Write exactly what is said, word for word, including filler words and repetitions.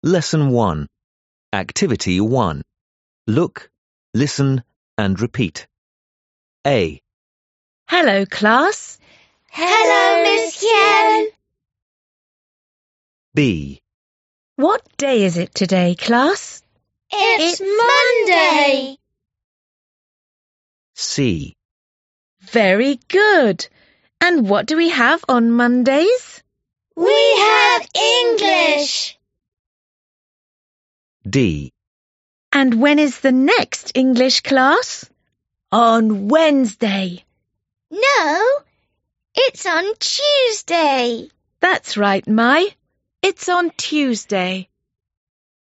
Lesson one. Activity one. Look, listen and repeat. A. Hello, class. Hello, Miss Yen. B. What day is it today, class? It's Monday. C. Very good. And what do we have on Mondays? We have English. D. And when is the next English class? On Wednesday. No, it's on Tuesday. That's right, Mai. It's on Tuesday.